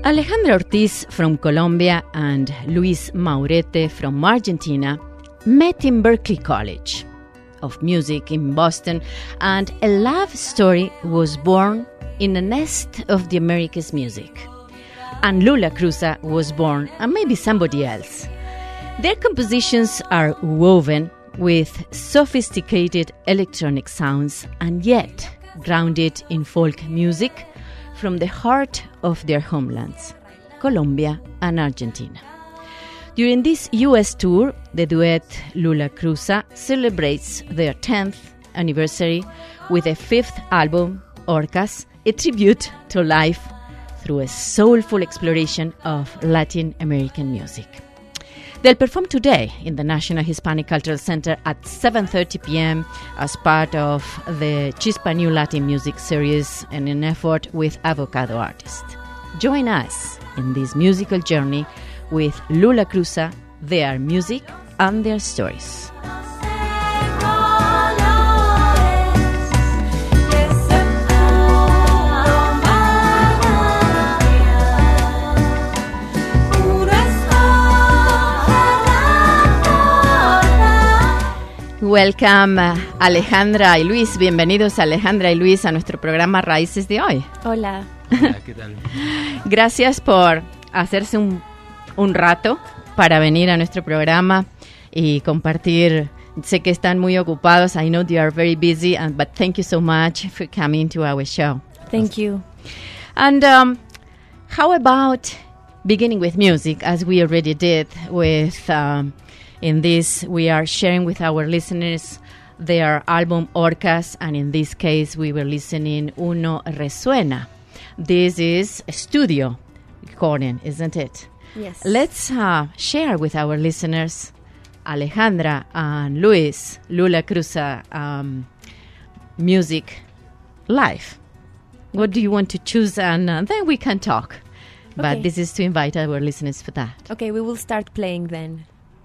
Alejandra Ortiz from Colombia and Luis Maurete from Argentina met in Berklee College of Music in Boston, and a love story was born in a nest of the Americas music. And Lula Cruza was born, and maybe somebody else. Their compositions are woven with sophisticated electronic sounds and yet grounded in folk music from the heart of their homelands, Colombia and Argentina. During this U.S. tour, the duet Lula Cruza celebrates their 10th anniversary with a fifth album, Orcas, a tribute to life through a soulful exploration of Latin American music. They'll perform today in the National Hispanic Cultural Center at 7:30 p.m. as part of the Chispa New Latin Music Series and an effort with Avocado Artists. Join us in this musical journey with Lula Cruza, their music and their stories. Welcome, Alejandra y Luis. Bienvenidos, Alejandra y Luis, a nuestro programa Raíces de hoy. Hola. Hola, ¿qué tal? Gracias por hacerse un rato para venir a nuestro programa y compartir. Sé que están muy ocupados. I know you are very busy, but thank you so much for coming to our show. Thank you. And how about beginning with music, as we already did with... in this, we are sharing with our listeners their album Orcas, and in this case, we were listening Uno Resuena. This is a studio recording, isn't it? Yes. Let's share with our listeners Alejandra and Luis, Lula Cruza, music live. What do you want to choose? And then we can talk. But Okay. this is to invite our listeners for that. Okay, we will start playing then.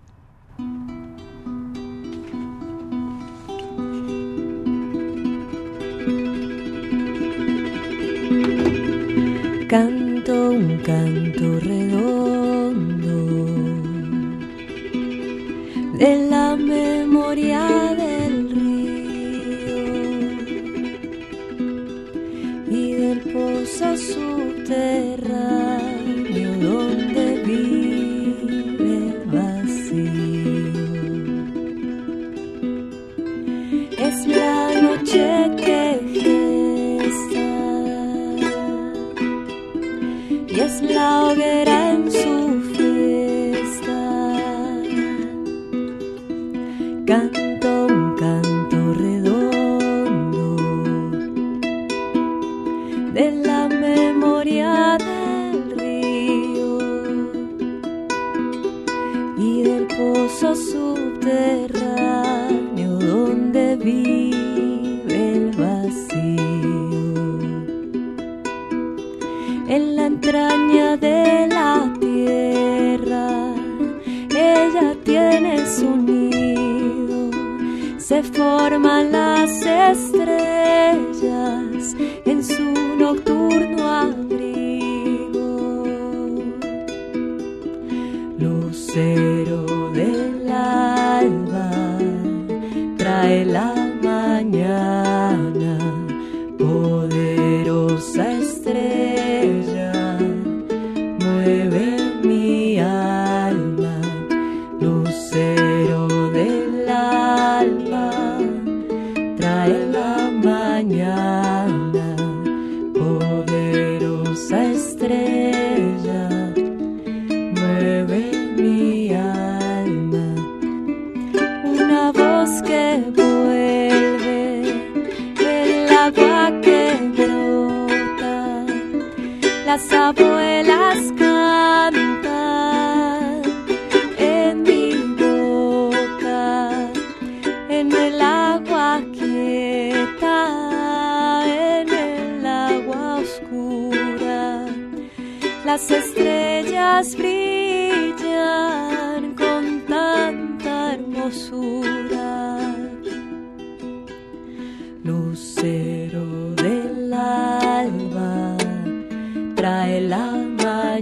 Canto un canto redondo de la memoria del río y del pozo subterráneo donde vive el vacío. Es la noche que gesta y es la hoguera en su fiesta. Canto un canto redondo de la memoria del río y del pozo subterráneo donde vive el vacío. En la entraña de la tierra, ella tiene su nido, se forman las estrellas en su nocturno abrigo. Lucero del alba trae la mañana, poderosa estrella mueve mi alma. Lucero del alba trae la mañana, poderosa estrella mueve mi alma. Una voz que vuelve del agua que brota, las abuelas cantan en mi boca, en el agua quieta, en el agua oscura. Las estrellas brillan con tanta hermosura. Lucero del alba trae la mañana,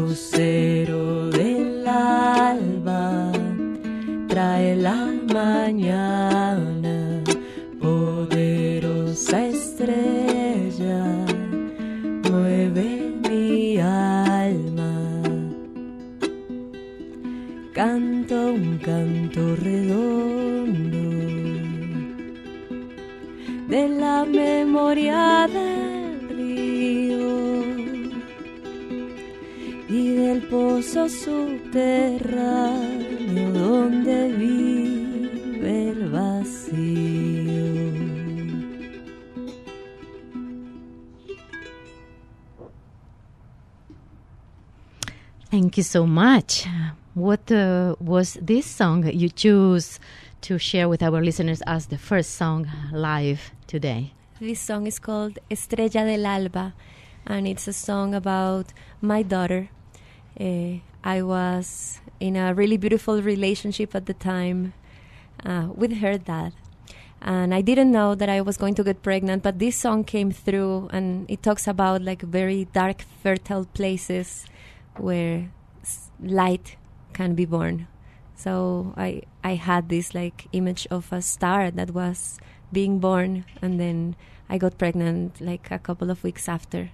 Lucero del alba, trae la mañana, poderosa estrella, mueve mi alma. Canto un canto redondo de la memoria del río y del pozo subterráneo donde vive el vacío. Thank you so much. What was this song you choose to share with our listeners as the first song live today? This song is called Estrella del Alba, and it's a song about my daughter. I was in a really beautiful relationship at the time with her dad, and I didn't know that I was going to get pregnant, but this song came through, and it talks about like very dark, fertile places where light can be born. So I had this like image of a star that was being born, and then I got pregnant like a couple of weeks after.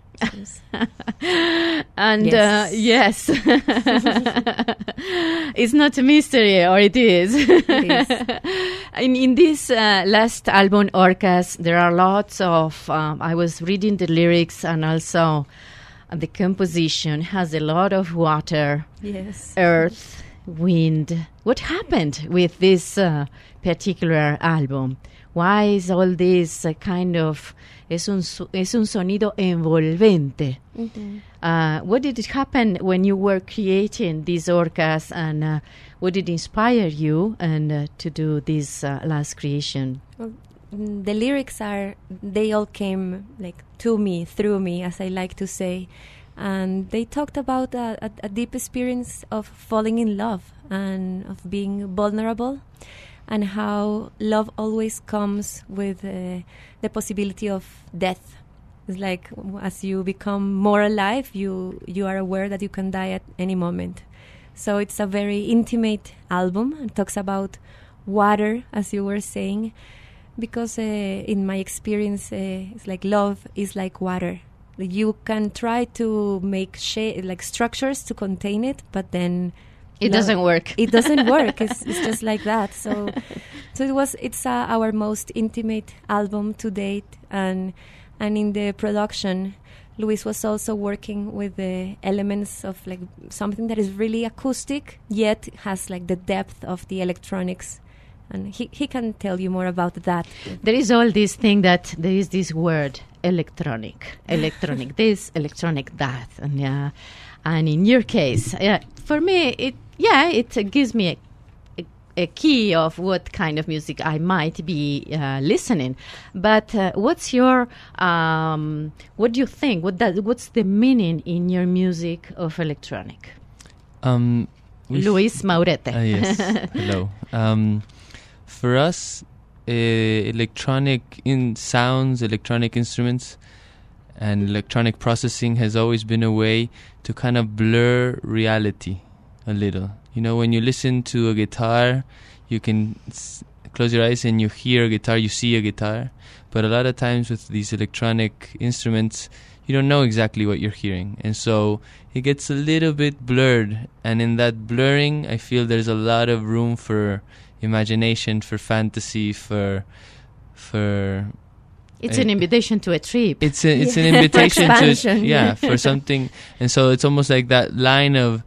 And yes, it's not a mystery, or it is. It is. In this last album, Orcas, there are lots of, I was reading the lyrics, and also the composition has a lot of water, Yes. earth, wind. What happened with this particular album? Why is all this kind of es un sonido envolvente? Mm-hmm. What did it happen when you were creating these orcas, and what did inspire you and to do this last creation? Well, the lyrics they all came like to me, through me, as I like to say. And they talked about a deep experience of falling in love and of being vulnerable, and how love always comes with the possibility of death. It's like as you become more alive, you are aware that you can die at any moment. So it's a very intimate album. It talks about water, as you were saying, because in my experience, it's like love is like water. You can try to make like structures to contain it, but then It doesn't work. It doesn't work. It's just like that. So it's our most intimate album to date, and in the production, Luis was also working with the elements of like something that is really acoustic, yet has like the depth of the electronics. And he can tell you more about that. There is all this thing that there is this word electronic this, electronic that, and in your case, for me, it gives me a key of what kind of music I might be listening. But what's your what do you think? What's the meaning in your music of electronic? Luis Maurete. Yes. Hello. For us, electronic sounds, electronic instruments, and electronic processing has always been a way to kind of blur reality a little. You know, when you listen to a guitar, you can close your eyes and you hear a guitar, you see a guitar. But a lot of times with these electronic instruments, you don't know exactly what you're hearing. And so it gets a little bit blurred. And in that blurring, I feel there's a lot of room for imagination, for fantasy, for it's an invitation to a trip. It's an invitation Expansion. to for something. And so it's almost like that line of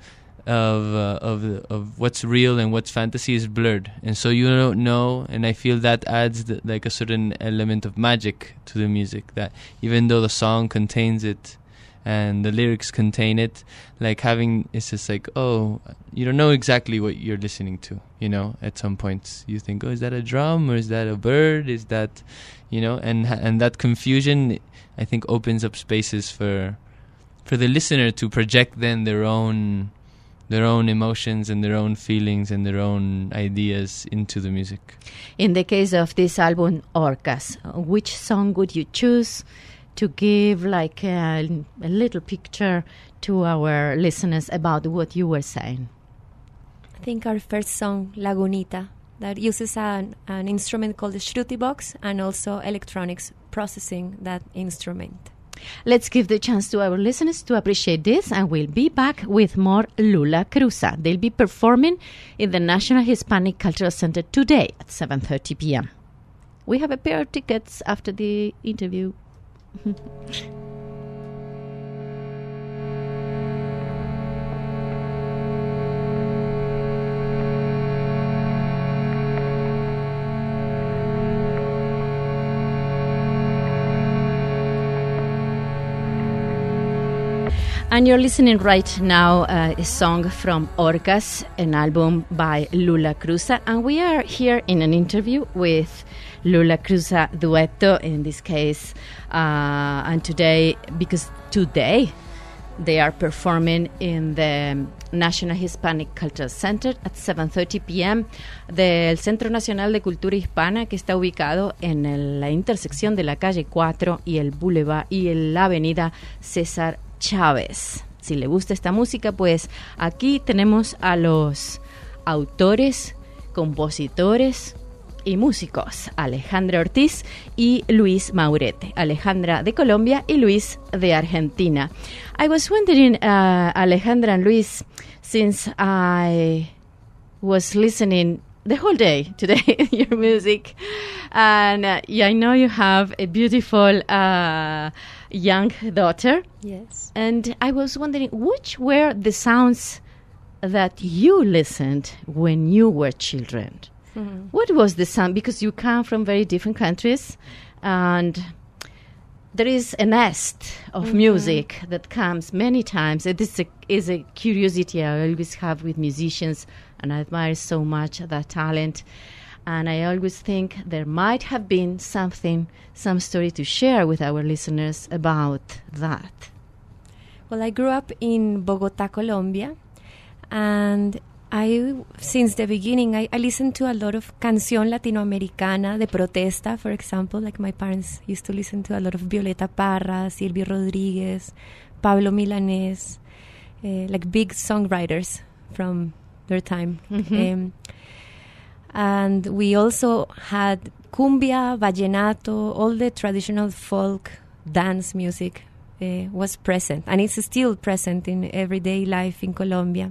what's real and what's fantasy is blurred, and so you don't know. And I feel that adds like a certain element of magic to the music, that even though the song contains it and the lyrics contain it, like it's just like, oh, you don't know exactly what you're listening to, you know. At some points you think, oh, is that a drum or is that a bird, is that, you know, and that confusion, I think, opens up spaces for the listener to project then their own emotions and their own feelings and their own ideas into the music. In the case of this album, Orcas, which song would you choose to give like a little picture to our listeners about what you were saying? I think our first song, Lagunita, that uses an instrument called the Shruti box and also electronics processing that instrument. Let's give the chance to our listeners to appreciate this, and we'll be back with more Lula Cruza. They'll be performing in the National Hispanic Cultural Center today at 7:30 p.m. We have a pair of tickets after the interview. And you're listening right now a song from Orcas, an album by Lula Cruza. And we are here in an interview with Lula Cruza Duetto, in this case. And today, because today they are performing in the National Hispanic Cultural Center at 7:30 p.m. del Centro Nacional de Cultura Hispana, que está ubicado en la intersección de la calle 4 y el Boulevard y la avenida César Chávez. Si le gusta esta música, pues aquí tenemos a los autores, compositores y músicos, Alejandra Ortiz y Luis Maurete. Alejandra de Colombia y Luis de Argentina. I was wondering, Alejandra and Luis, since I was listening the whole day today your music, and I know you have a beautiful young daughter. Yes. And I was wondering, which were the sounds that you listened when you were children? Mm-hmm. What was the sound? Because you come from very different countries, and there is a nest of music that comes many times. This is a curiosity I always have with musicians, and I admire so much that talent. And I always think there might have been some story to share with our listeners about that. Well, I grew up in Bogotá, Colombia, and since the beginning, I listened to a lot of canción latinoamericana de protesta, for example. Like my parents used to listen to a lot of Violeta Parra, Silvio Rodríguez, Pablo Milanés, like big songwriters from their time. Mm-hmm. And we also had cumbia, vallenato, all the traditional folk dance music was present, and it's still present in everyday life in Colombia.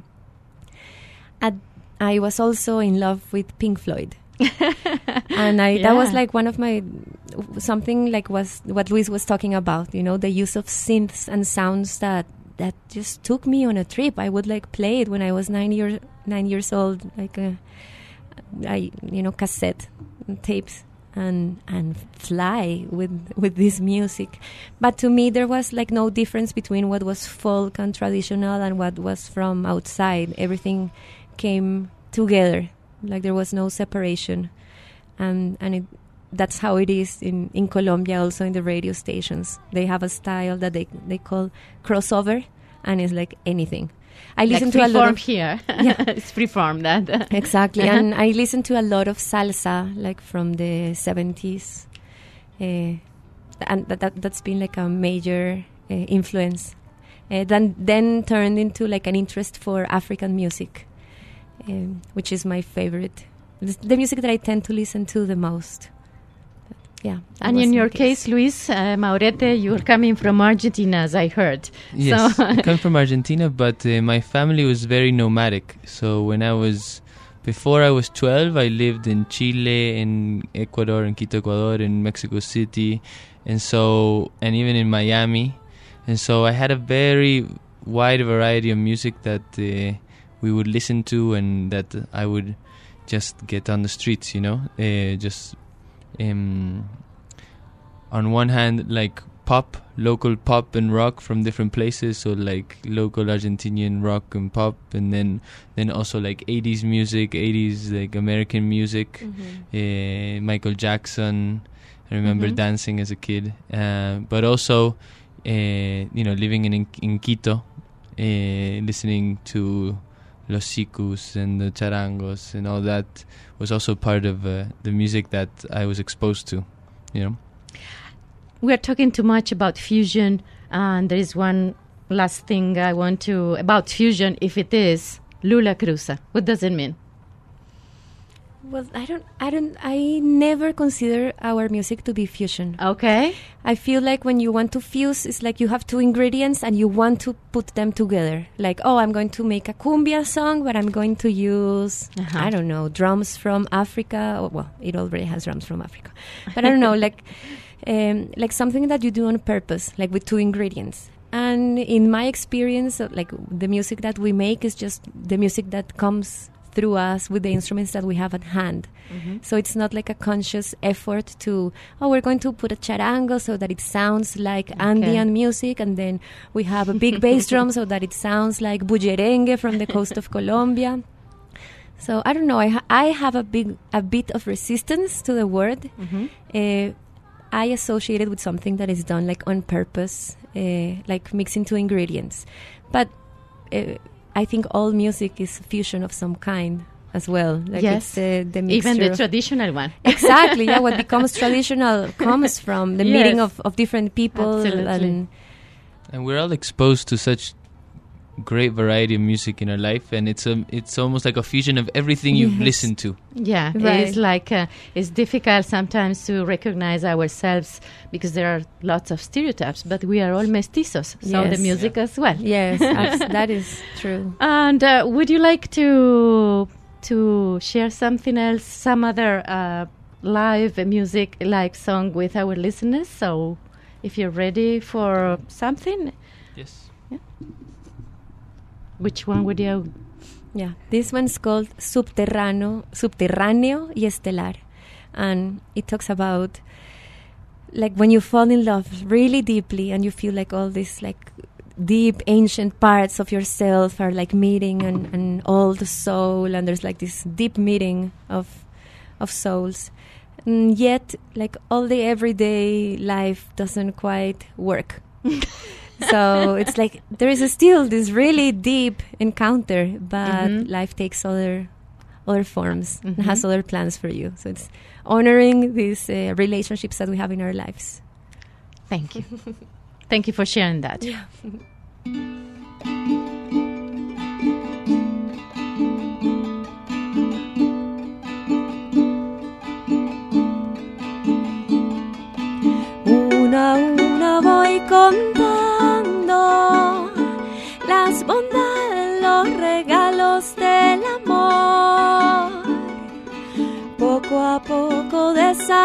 I was also in love with Pink Floyd. And that was like one of my, something like was what Luis was talking about, you know, the use of synths and sounds that just took me on a trip. I would like play it when I was 9 years old, like cassette tapes and fly with this music. But to me, there was like no difference between what was folk and traditional and what was from outside. Everything came together, like there was no separation, and that's how it is in Colombia. Also in the radio stations, they have a style that they call crossover, and it's like anything. I listen like to a lot of here. Yeah. It's freeform that. Exactly. And I listen to a lot of salsa, like from the 70s, and that's been like a major influence. Then turned into like an interest for African music, which is my favorite, the music that I tend to listen to the most. Yeah. And in your case, Luis Maurete, you're coming from Argentina, as I heard. Yes, So I come from Argentina, but my family was very nomadic. So before I was 12, I lived in Chile, in Ecuador, in Quito, Ecuador, in Mexico City, and even in Miami. And so I had a very wide variety of music that we would listen to, and that I would just get on the streets, on one hand, like local pop and rock from different places, so like local Argentinian rock and pop, and then also like 80s music, 80s like American music, Michael Jackson. I remember dancing as a kid, but also living in Quito, listening to Los Sicus and the charangos and all that was also part of the music that I was exposed to, We're talking too much about fusion, and there is one last thing I want to about fusion, if it is Lula Cruza, what does it mean? Well, I never consider our music to be fusion. Okay. I feel like when you want to fuse, it's like you have two ingredients and you want to put them together. Like, oh, I'm going to make a cumbia song, but I'm going to use, I don't know, drums from Africa. Oh, well, it already has drums from Africa. But I don't know, like something that you do on purpose, like with two ingredients. And in my experience, like the music that we make is just the music that comes through us with the instruments that we have at hand. Mm-hmm. So it's not like a conscious effort to, we're going to put a charango so that it sounds like Andean music, and then we have a big bass drum so that it sounds like bullerengue from the coast of Colombia. So I don't know, I have a bit of resistance to the word. Mm-hmm. I associate it with something that is done like on purpose, like mixing two ingredients. But I think all music is fusion of some kind as well. Like yes, it's the mixture. Even the traditional one. Exactly, yeah. What becomes traditional comes from the meeting of different people. Absolutely. And we're all exposed to such great variety of music in our life, and it's almost like a fusion of everything you've listened to. Yeah, right. It's like it's difficult sometimes to recognize ourselves because there are lots of stereotypes, but we are all mestizos, so the music as well. Yes, that is true. And would you like to share something else, some other live music like song with our listeners? So if you're ready for something. Yes. Yeah. Which one would you? Yeah, this one's called Subterráneo y Estelar. And it talks about like when you fall in love really deeply and you feel like all these like deep ancient parts of yourself are like meeting and all the soul, and there's like this deep meeting of souls. And yet like all the everyday life doesn't quite work. So it's like there is still this really deep encounter, but life takes other forms and has other plans for you. So it's honoring these relationships that we have in our lives. Thank you. Thank you for sharing that. Yeah. Una a una voy contando las bondades, los regalos del amor. Poco a poco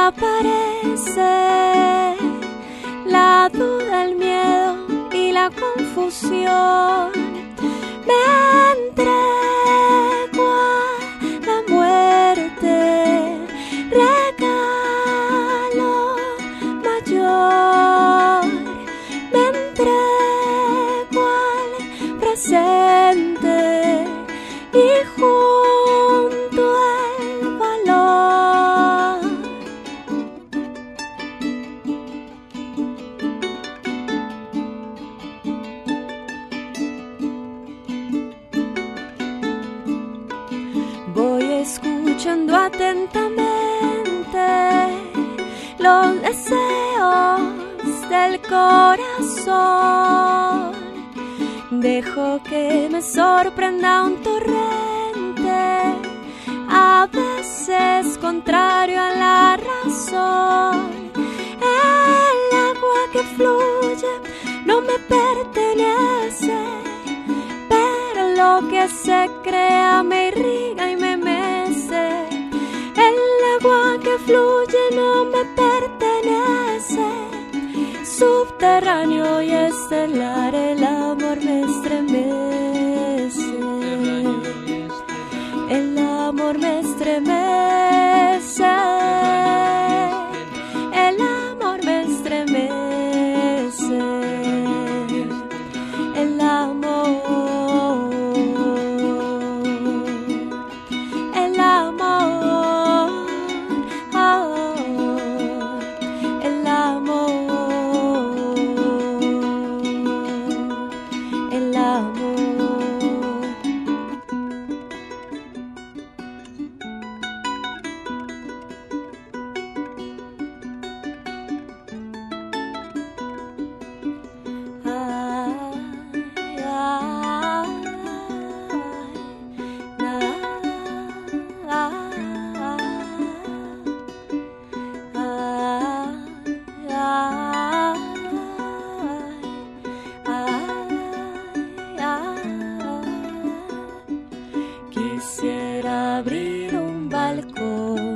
desaparece la duda, el miedo y la confusión. Me entrego a la muerte, regalo mayor. Me entrego al presente y junto al valor. Voy escuchando atentamente los deseos del corazón. Dejo que me sorprenda un torrente, a veces contrario a la razón. El agua que fluye no me pertenece, pero lo que se crea me irriga y me mece. El agua que fluye no me pertenece, subterráneo y estelar, el amor me estremece. El amor me estremece. El amor me estremece. El amor. El amor. Oh, el amor. El amor. abrir un balcón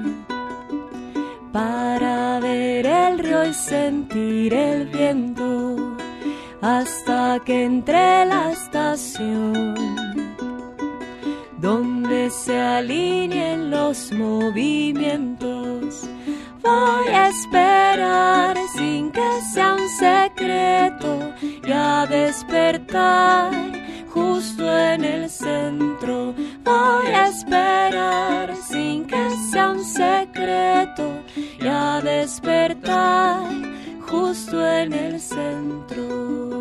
para ver el río y sentir el viento hasta que entre la estación donde se alineen los movimientos. Voy a esperar sin que sea un secreto y a despertar justo en el centro. Voy a esperar sin que sea un secreto y a despertar justo en el centro.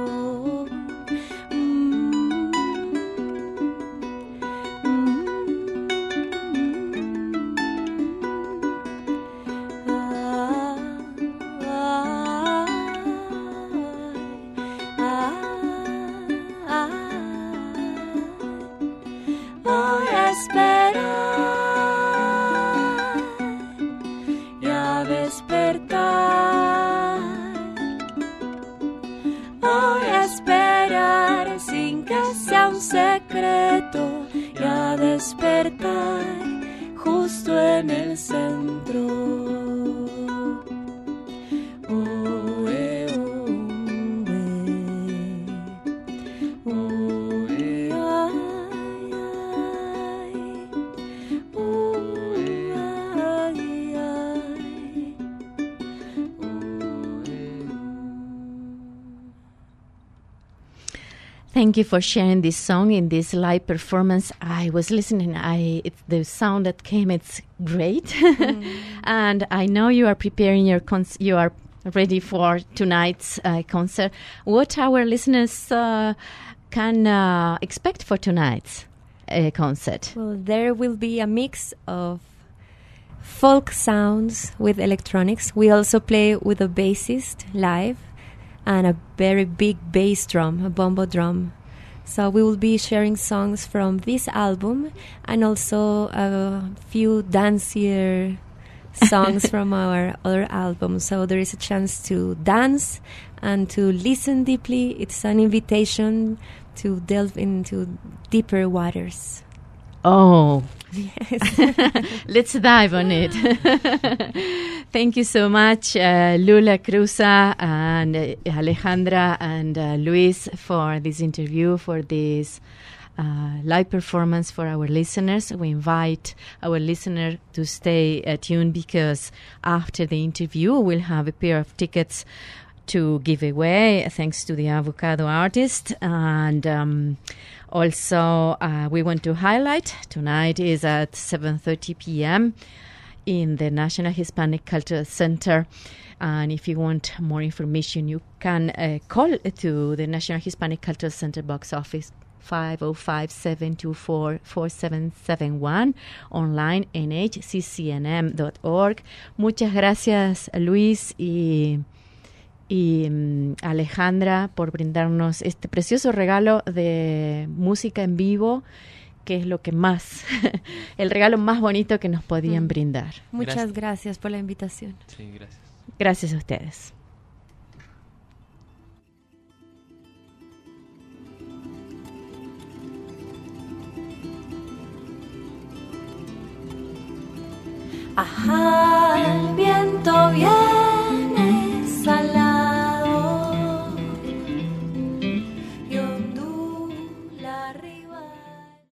Secreto y a despertar justo en el centro. Thank you for sharing this song in this live performance. I was listening. The sound that came, it's great. And I know you are preparing you are ready for tonight's concert. What our listeners can expect for tonight's concert? Well, there will be a mix of folk sounds with electronics. We also play with a bassist live and a very big bass drum, a bombo drum. So we will be sharing songs from this album and also a few dancier songs from our other album. So there is a chance to dance and to listen deeply. It's an invitation to delve into deeper waters. Oh, yes. Let's dive on it. Thank you so much, Lula Cruza and Alejandra and Luis, for this interview, for this live performance for our listeners. We invite our listener to stay tuned because after the interview, we'll have a pair of tickets to give away, thanks to the Avocado artist. And also, we want to highlight tonight is at 7:30 p.m. in the National Hispanic Cultural Center. And if you want more information, you can call to the National Hispanic Cultural Center box office 505-724-4771, online nhccnm.org. Muchas gracias, Luis y Alejandra, por brindarnos este precioso regalo de música en vivo, que es lo que más, el regalo más bonito que nos podían brindar. Muchas gracias por la invitación. Sí, gracias. Gracias a ustedes. Ajá, el viento viene